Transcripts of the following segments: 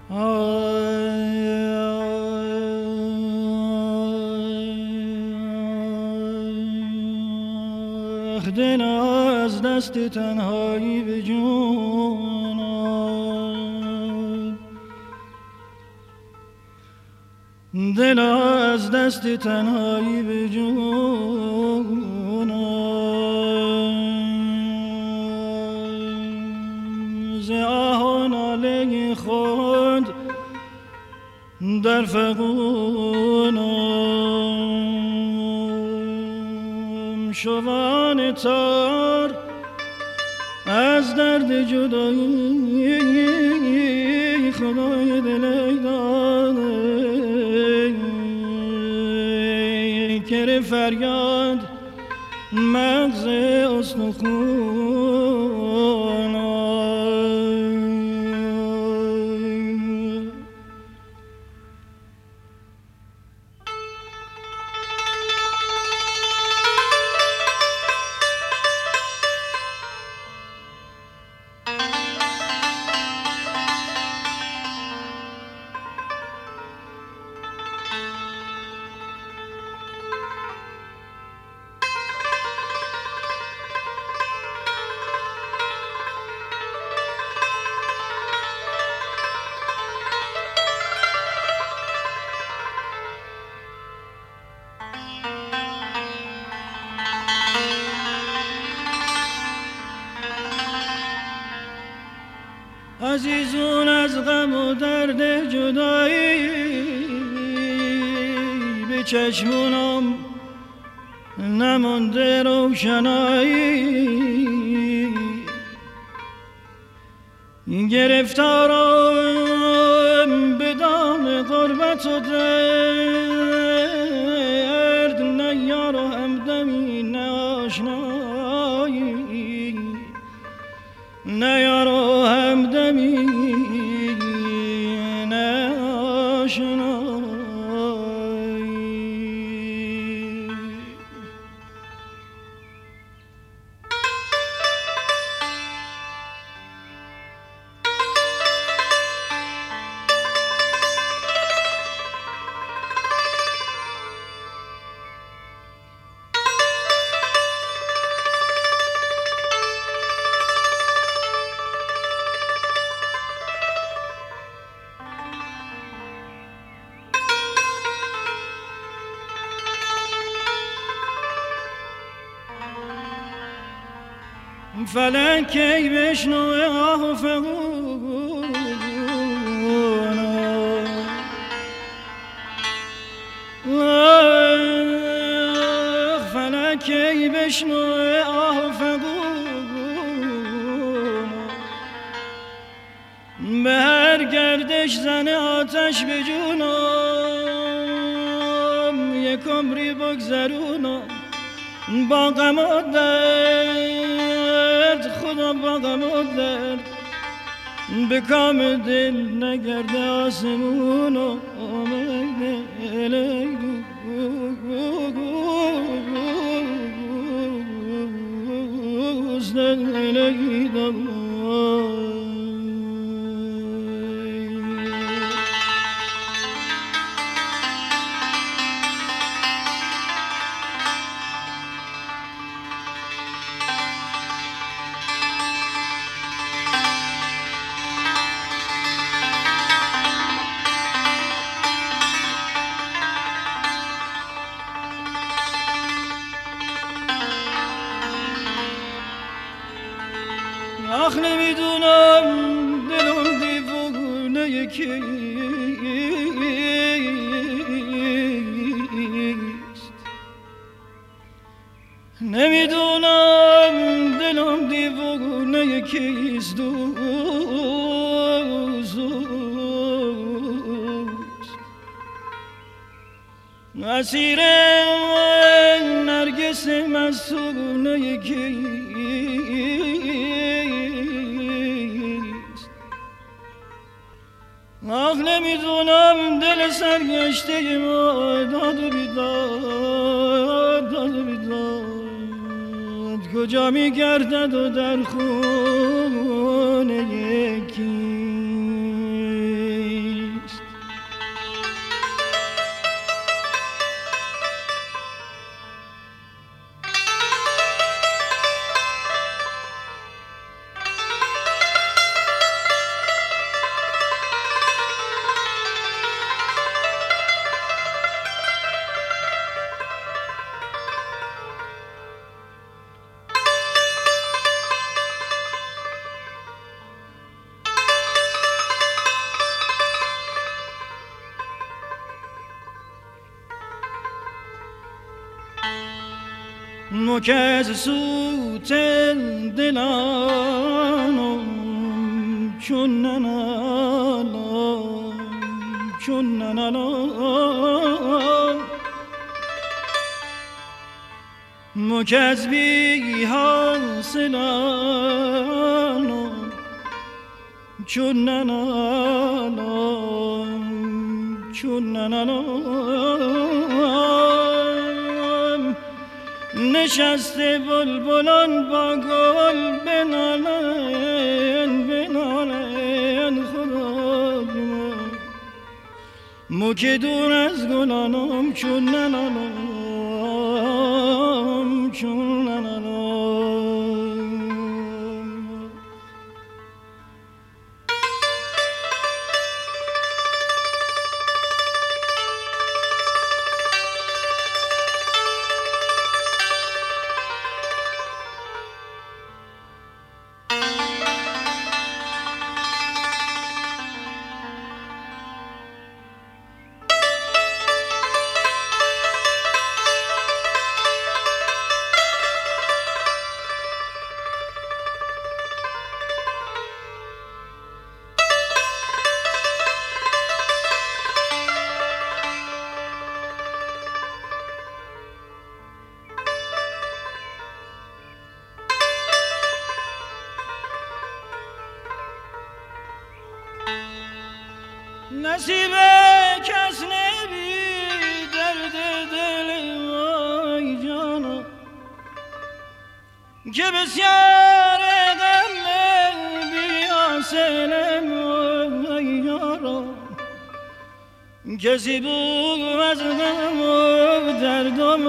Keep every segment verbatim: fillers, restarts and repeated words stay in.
دل از دست تنهایی به جون آمد، دل از دست تنهایی به جون آمد، ز آه و ناله خود در فغان شوان تار از درد جدایی خدای دل داده کر فریاد مغز استخون عزیزون از غم و درد جدایی به چشمونم نمانده روشنایی گرفتارم به دام غربت و درد نه یار و همدمی نه آشنایی نه یار و همدمی نه آشنایی فلک کی بشنوه آه و فغون فلک کی بشنوه آه و فغون به هر گردش زن آتش به جونم یک عمری بگذرونم با غم و درد خدا با غم و درد به کام دل نگرده آسمون و آمده الیگو آخ نمیدونم دلم دیوونه کیست، نمیدونم دلم دیوونه کیست دوست اسیر نرگس مستونه کیست، آخ نمیدونم دل سرگشته ما داد و بیداد داد و بیداد کجا میگردد و در خونه یکی مکز سوت دلانم چون ننالام چون ننالام مکز بی حاصلانم چون ننالام چون ننالام نشسته بلبلان با گل بنالن بنالن خدای من مو که دور از گلانم چون ننالام چون ننالام نصیب کس نبی درد دل وای جانا که بسیار غم بی حاصلم وای یارا کسی بود از غم و دردم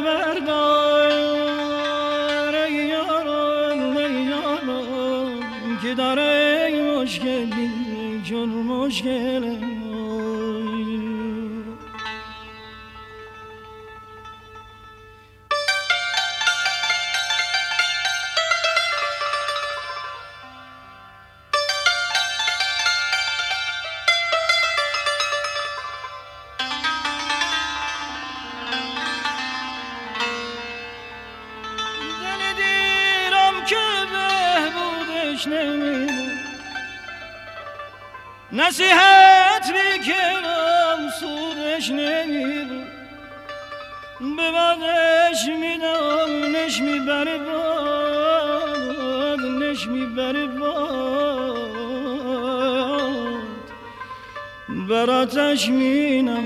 خبردار ای یارا ای یارا که داره مشکلی چون مشکلم نصیحت میکنم سودش نمیبود به بادش میدم نش میبره باد نش میبره باد براتش مینم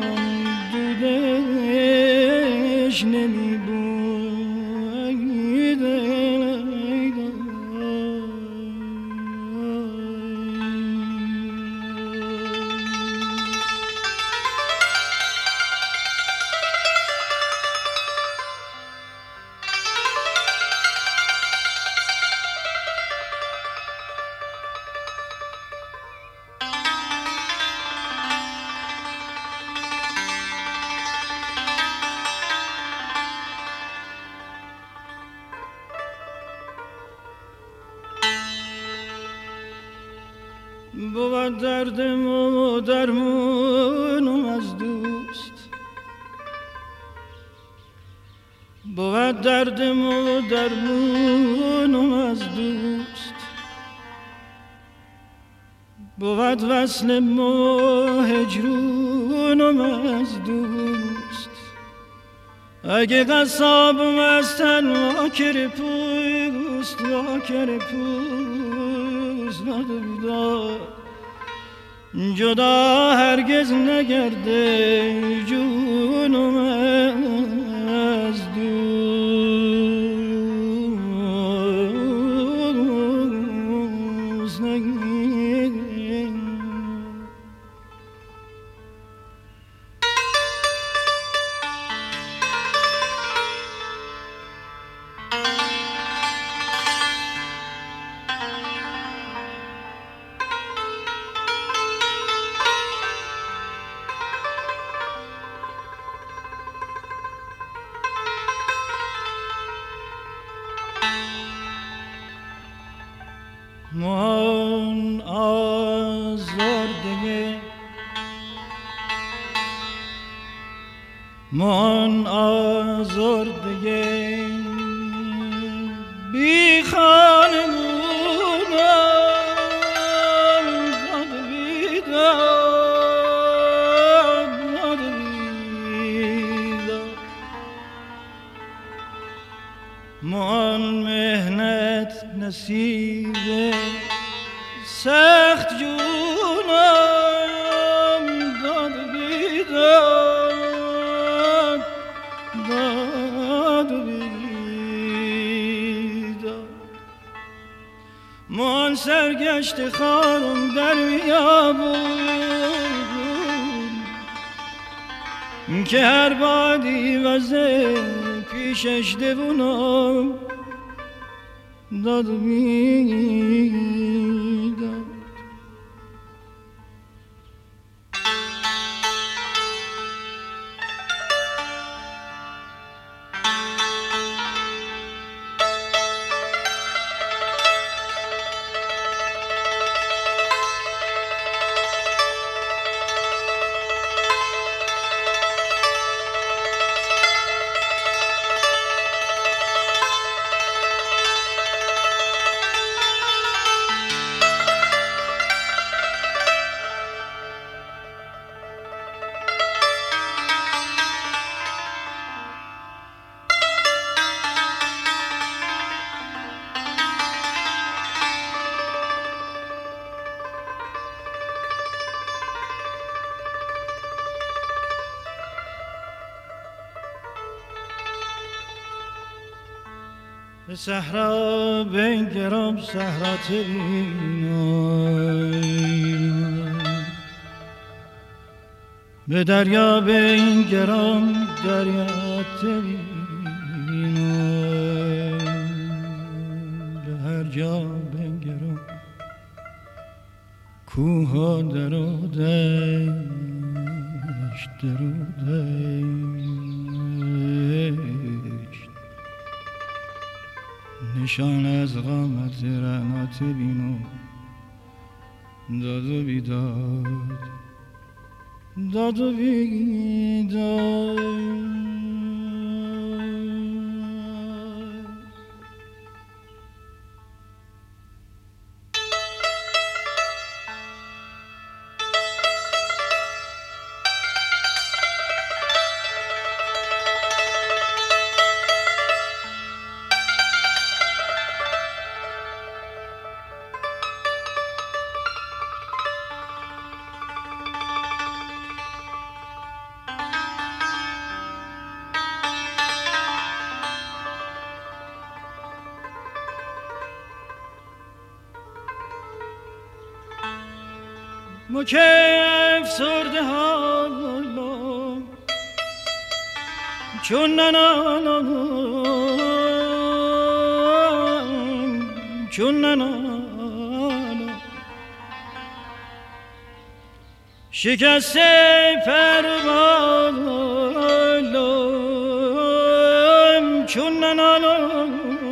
دودش نمیبود بود دردم و درمونم از دوست بود دردم و درمونم از دوست بود وصلم و هجرونم از دوست اگه قصابم از تن واکر پوست واکر پوست ندار جدا هرگز نگرده جونم از دوست نگرده من آزرده من آزرده بی خانه بودم داد بیداد داد بیداد مان مهنت نصیبه سخت جونم داد بیداد داد بیداد مان سرگشت خارم در بیابون که هر بادی وزه پیشش دوونم داد بیداد صحرا بنگرم صحرا تبینم به دریا بنگرم دریا تبینم به هر جا بنگرم کوه ها در و دشت در و دشت نشان از قامت رعنات بینو داد و بیداد داد و بیداد مکف سرده حالا چون ننالم چون ننالم شکسته پروالم چون ننالم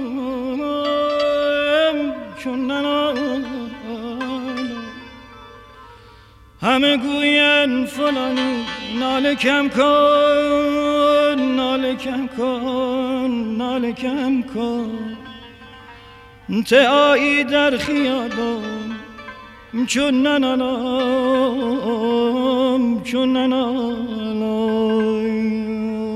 چون ننالم همه گوین فلانی ناله کم کن ناله کم کن ناله کم کن تعایی در خیابان چون ننالم چون ننالم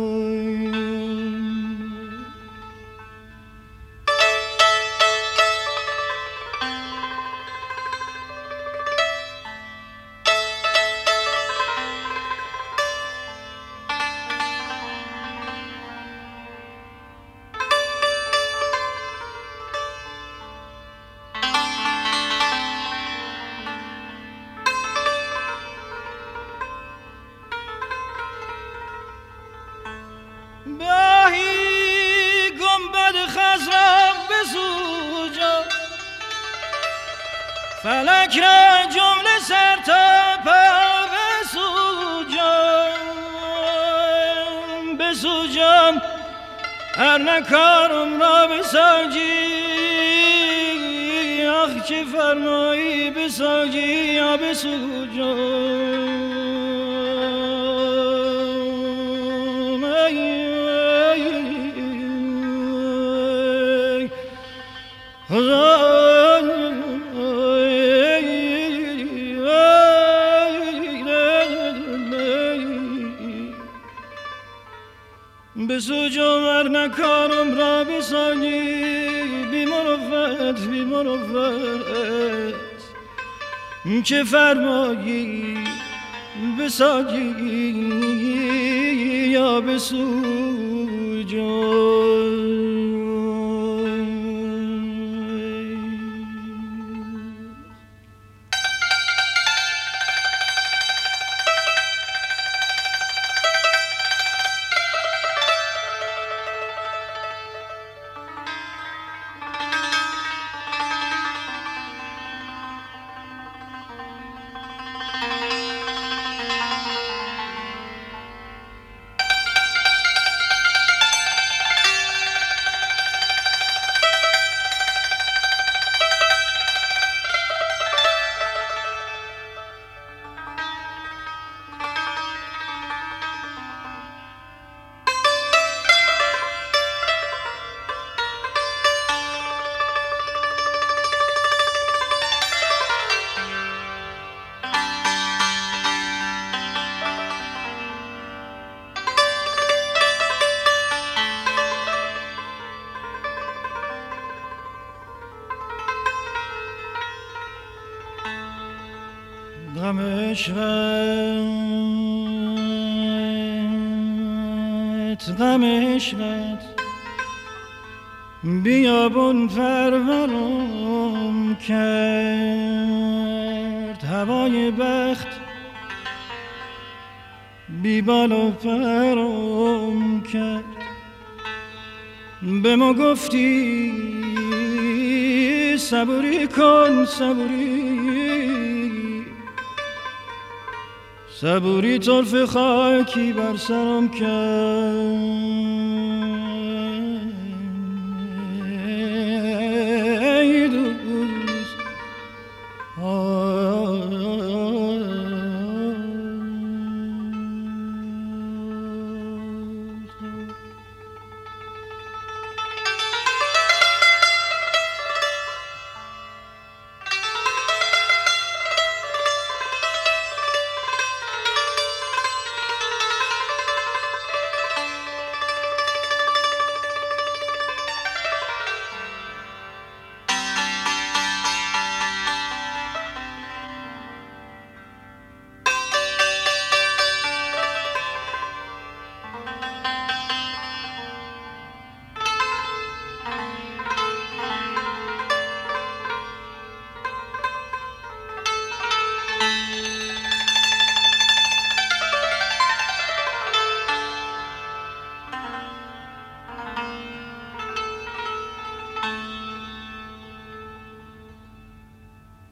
باهی گنبد خضرم بسوجا فلک را جمله سر تا پا بسوجم بسوجم هر نکارم را بساجی آخ چه فرمایی بساجی یا بسوجم بسوج ور نکارم را بسانی بی مروت بی مروت که فرمایی بساگی یا بسوجم. غم عشقت غم عشقت بیابون پرورم کرد، هوای بخت بی بال و پرم کرد. به ما گفتی صبوری کن صبوری صبوری طرف خاکی بر سرم کرد.